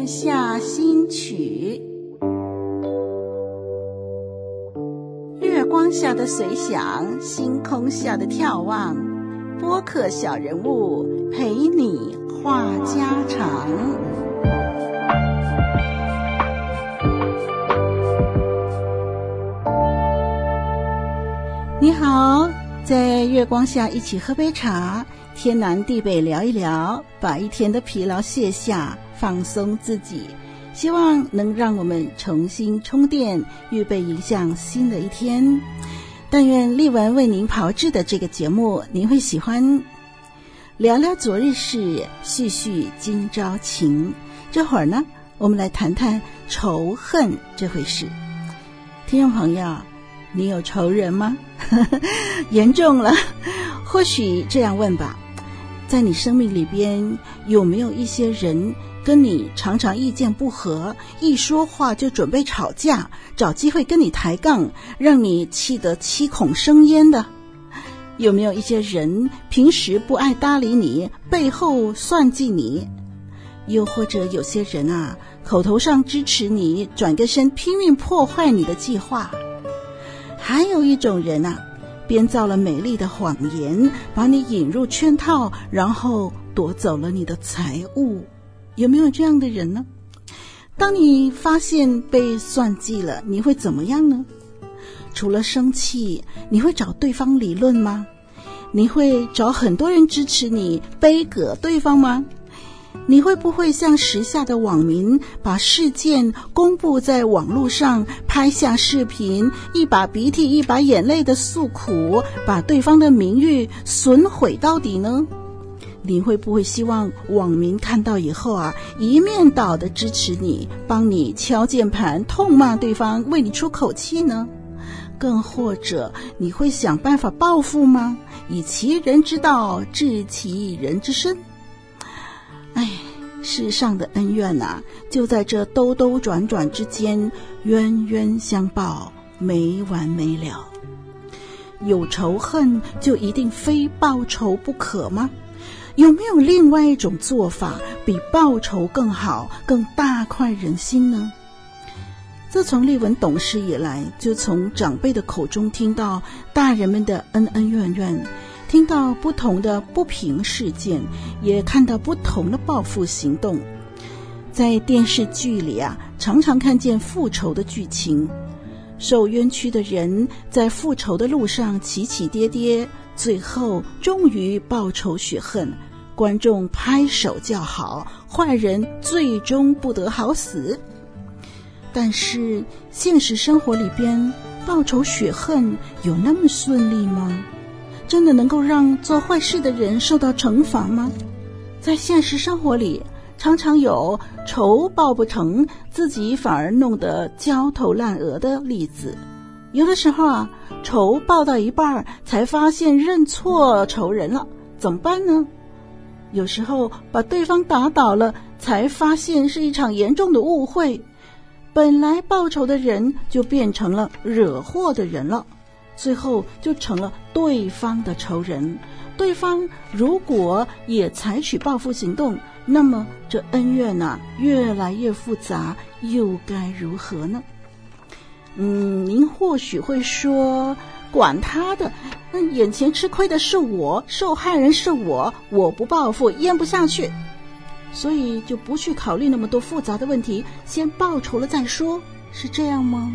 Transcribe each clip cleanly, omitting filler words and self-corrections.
天下新曲。月光下的随想，星空下的眺望，播客小人物陪你话家常。你好，在月光下一起喝杯茶，天南地北聊一聊，把一天的疲劳卸下，放松自己，希望能让我们重新充电，预备迎向新的一天。但愿丽文为您炮制的这个节目您会喜欢。聊聊昨日事，叙叙今朝情。这会儿呢，我们来谈谈仇恨这回事。听众朋友，你有仇人吗？严重了。或许这样问吧，在你生命里边有没有一些人跟你常常意见不合，一说话就准备吵架，找机会跟你抬杠，让你气得七孔生烟的？有没有一些人平时不爱搭理你，背后算计你？又或者有些人啊，口头上支持你，转个身拼命破坏你的计划？还有一种人啊，编造了美丽的谎言，把你引入圈套，然后夺走了你的财物。有没有这样的人呢？当你发现被算计了，你会怎么样呢？除了生气，你会找对方理论吗？你会找很多人支持你，杯葛对方吗？你会不会像时下的网民，把事件公布在网络上，拍下视频，一把鼻涕一把眼泪的诉苦，把对方的名誉损毁到底呢？你会不会希望网民看到以后啊，一面倒的支持你，帮你敲键盘，痛骂对方，为你出口气呢？更或者你会想办法报复吗？以其人之道治其人之身。世上的恩怨啊，就在这兜兜转转之间，冤冤相报，没完没了。有仇恨就一定非报仇不可吗？有没有另外一种做法，比报仇更好，更大快人心呢？自从丽文懂事以来，就从长辈的口中听到大人们的恩恩怨怨，听到不同的不平事件，也看到不同的报复行动。在电视剧里啊，常常看见复仇的剧情，受冤屈的人在复仇的路上起起跌跌，最后终于报仇雪恨，观众拍手叫好，坏人最终不得好死。但是现实生活里边，报仇雪恨有那么顺利吗？真的能够让做坏事的人受到惩罚吗？在现实生活里，常常有仇报不成，自己反而弄得焦头烂额的例子。有的时候啊，仇报到一半才发现认错仇人了，怎么办呢？有时候把对方打倒了，才发现是一场严重的误会，本来报仇的人就变成了惹祸的人了，最后就成了对方的仇人。对方如果也采取报复行动，那么这恩怨啊，越来越复杂，又该如何呢？您或许会说，管他的，眼前吃亏的是我，受害人是我不报复咽不下去，所以就不去考虑那么多复杂的问题，先报仇了再说，是这样吗？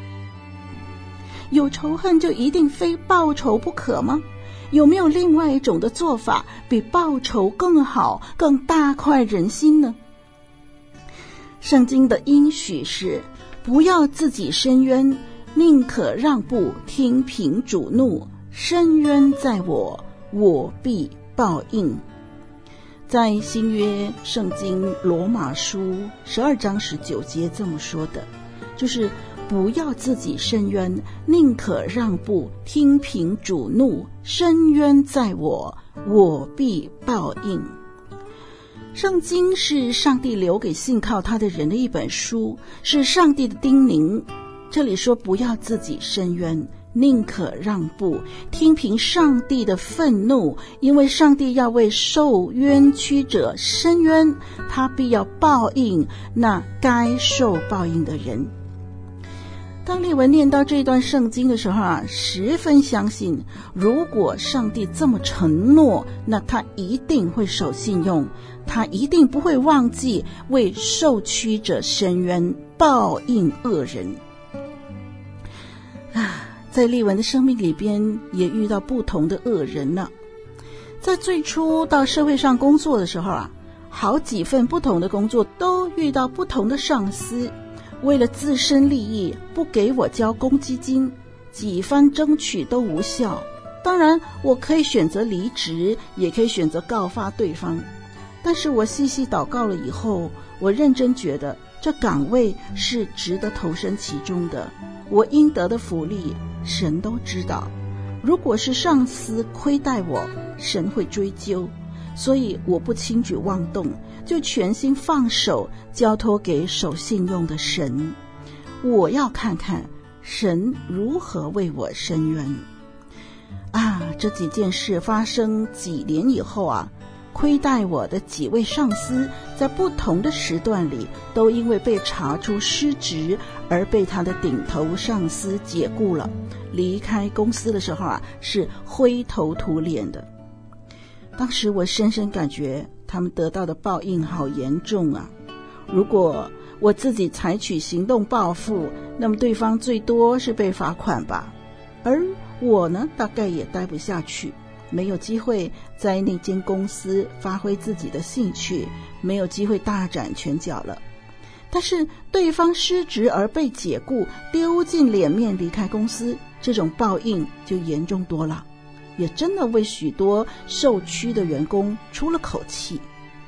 有仇恨就一定非报仇不可吗？有没有另外一种的做法，比报仇更好，更大快人心呢？圣经的应许是，不要自己伸冤，宁可让步，听凭主怒，伸冤在我，我必报应。在新约圣经罗马书12章19节这么说的，就是不要自己伸冤，宁可让步，听凭主怒，伸冤在我，我必报应。圣经是上帝留给信靠他的人的一本书，是上帝的叮咛。这里说不要自己伸冤， 宁可让步，听凭上帝的愤怒，因为上帝要为受冤屈者伸冤，他必要报应那该受报应的人。当利文念到这段圣经的时候十分相信，如果上帝这么承诺，那他一定会守信用，他一定不会忘记为受屈者伸冤，报应恶人。在利文的生命里边也遇到不同的恶人了。在最初到社会上工作的时候好几份不同的工作都遇到不同的上司，为了自身利益不给我交公积金，几番争取都无效。当然我可以选择离职，也可以选择告发对方，但是我细细祷告了以后，我认真觉得这岗位是值得投身其中的，我应得的福利神都知道，如果是上司亏待我，神会追究，所以我不轻举妄动，就全心放手交托给守信用的神。我要看看神如何为我伸冤。这几件事发生几年以后亏待我的几位上司在不同的时段里都因为被查出失职而被他的顶头上司解雇了，离开公司的时候是灰头土脸的。当时我深深感觉他们得到的报应好严重如果我自己采取行动报复，那么对方最多是被罚款吧，而我呢大概也待不下去，没有机会在那间公司发挥自己的兴趣，没有机会大展拳脚了。但是对方失职而被解雇，丢尽脸面离开公司，这种报应就严重多了，也真的为许多受屈的员工出了口气。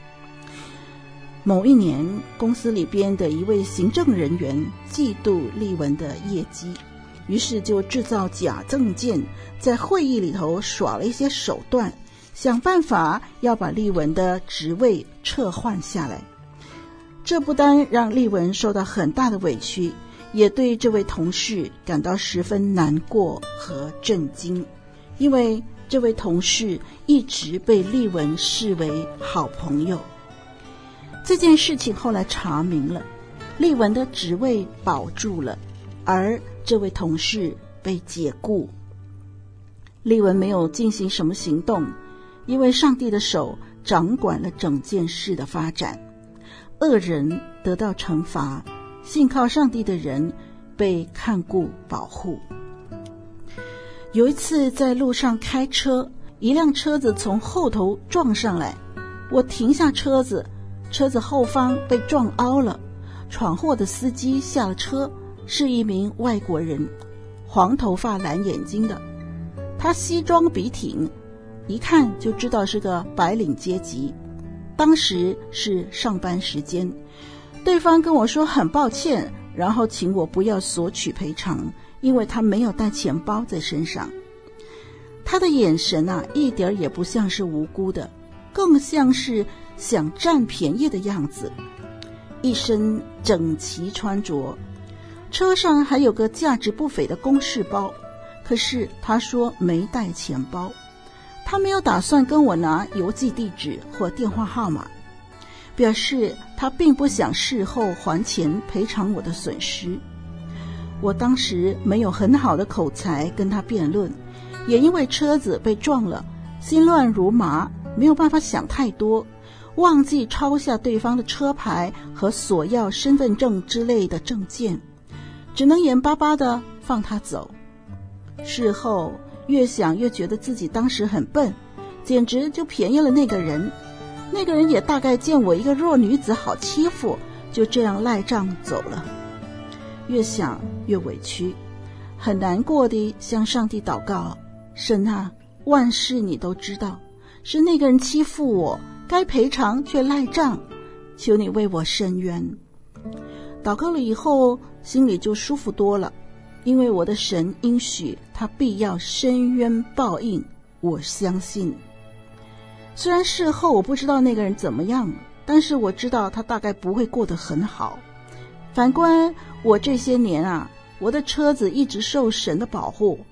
某一年，公司里边的一位行政人员嫉妒利文的业绩，于是就制造假证件，在会议里头耍了一些手段，想办法要把利文的职位撤换下来。这不单让利文受到很大的委屈，也对这位同事感到十分难过和震惊，因为这位同事一直被利文视为好朋友。这件事情后来查明了，利文的职位保住了，而这位同事被解雇。利文没有进行什么行动，因为上帝的手掌管了整件事的发展，恶人得到惩罚，信靠上帝的人被看顾保护。有一次在路上开车，一辆车子从后头撞上来，我停下车子，车子后方被撞凹了，闯祸的司机下了车，是一名外国人，黄头发蓝眼睛的，他西装笔挺，一看就知道是个白领阶级。当时是上班时间，对方跟我说很抱歉，然后请我不要索取赔偿，因为他没有带钱包在身上。他的眼神一点也不像是无辜的，更像是想占便宜的样子。一身整齐穿着，车上还有个价值不菲的公事包，可是他说没带钱包，他没有打算跟我拿邮寄地址或电话号码，表示他并不想事后还钱赔偿我的损失。我当时没有很好的口才跟他辩论，也因为车子被撞了，心乱如麻，没有办法想太多，忘记抄下对方的车牌和索要身份证之类的证件，只能眼巴巴地放他走。事后越想越觉得自己当时很笨，简直就便宜了那个人。那个人也大概见我一个弱女子好欺负，就这样赖账走了。越想越委屈，很难过地向上帝祷告，神啊，万事你都知道，是那个人欺负我，该赔偿却赖账，求你为我伸冤。祷告了以后，心里就舒服多了，因为我的神应许他必要伸冤报应，我相信。虽然事后我不知道那个人怎么样，但是我知道他大概不会过得很好。反观我这些年我的车子一直受神的保护，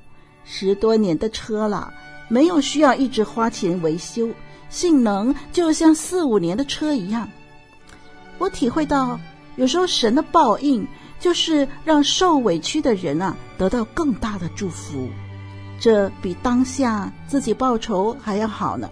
10多年的车了，没有需要一直花钱维修，性能就像4、5年的车一样。我体会到，有时候神的报应就是让受委屈的人得到更大的祝福，这比当下自己报仇还要好呢。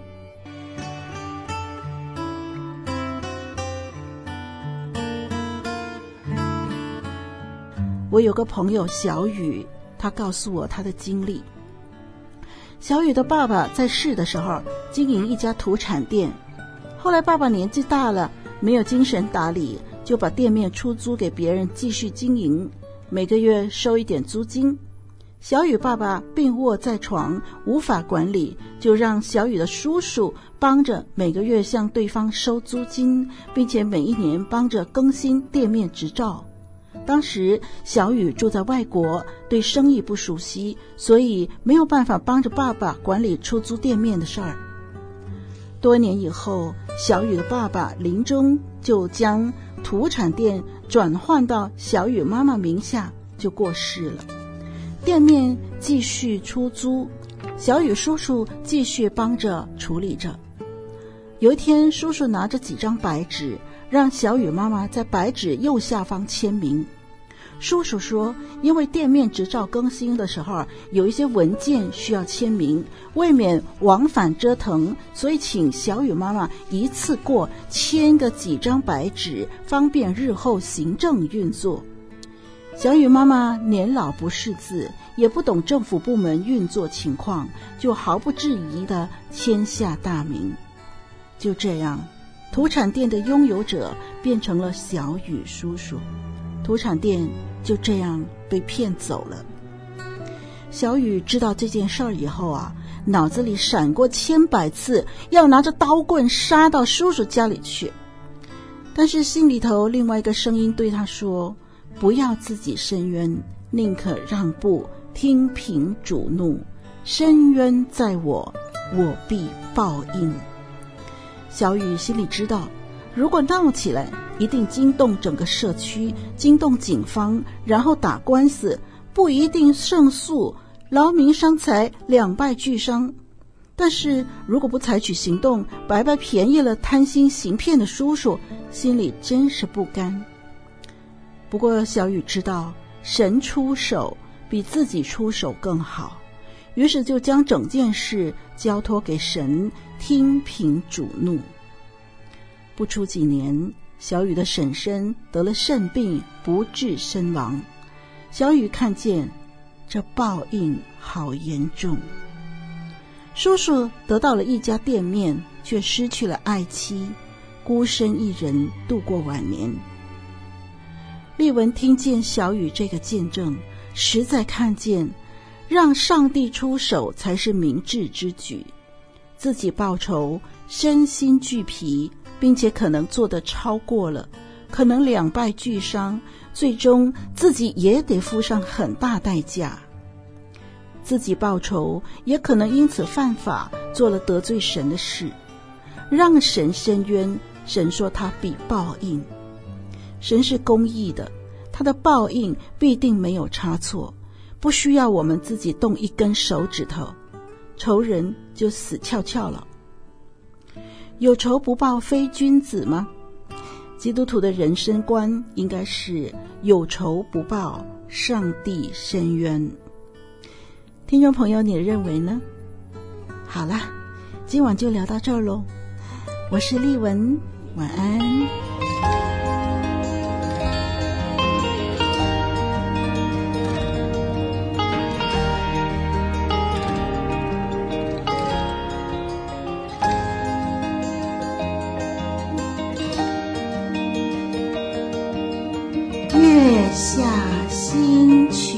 我有个朋友小雨，他告诉我他的经历。小雨的爸爸在世的时候经营一家土产店，后来爸爸年纪大了，没有精神打理，就把店面出租给别人继续经营，每个月收一点租金。小雨爸爸病卧在床，无法管理，就让小雨的叔叔帮着每个月向对方收租金，并且每一年帮着更新店面执照。当时小雨住在外国，对生意不熟悉，所以没有办法帮着爸爸管理出租店面的事儿。多年以后，小雨的爸爸临终就将土产店转换到小雨妈妈名下，就过世了。店面继续出租，小雨叔叔继续帮着处理着。有一天，叔叔拿着几张白纸，让小雨妈妈在白纸右下方签名。叔叔说，因为店面执照更新的时候有一些文件需要签名，未免往返折腾，所以请小雨妈妈一次过签个几张白纸，方便日后行政运作。小雨妈妈年老不识字，也不懂政府部门运作情况，就毫不质疑地签下大名。就这样，土产店的拥有者变成了小雨叔叔，土产店就这样被骗走了。小雨知道这件事儿以后脑子里闪过千百次要拿着刀棍杀到叔叔家里去，但是心里头另外一个声音对他说，不要自己伸冤，宁可让步，听凭主怒，伸冤在我，我必报应。小雨心里知道，如果闹起来，一定惊动整个社区，惊动警方，然后打官司，不一定胜诉，劳民伤财，两败俱伤。但是如果不采取行动，白白便宜了贪心行骗的叔叔，心里真是不甘。不过小雨知道，神出手比自己出手更好，于是就将整件事交托给神，听凭主怒。不出几年，小雨的婶婶得了肾病，不治身亡。小雨看见这报应好严重。叔叔得到了一家店面，却失去了爱妻，孤身一人度过晚年。丽文听见小雨这个见证，实在看见让上帝出手才是明智之举。自己报仇，身心俱疲，并且可能做得超过了，可能两败俱伤，最终自己也得付上很大代价。自己报仇，也可能因此犯法，做了得罪神的事，让神伸冤，神说他必报应。神是公义的，他的报应必定没有差错，不需要我们自己动一根手指头，仇人就死翘翘了。有仇不报非君子吗？基督徒的人生观应该是有仇不报，上帝伸冤。听众朋友，你认为呢？好啦，今晚就聊到这儿咯。我是丽文，晚安。月下新曲。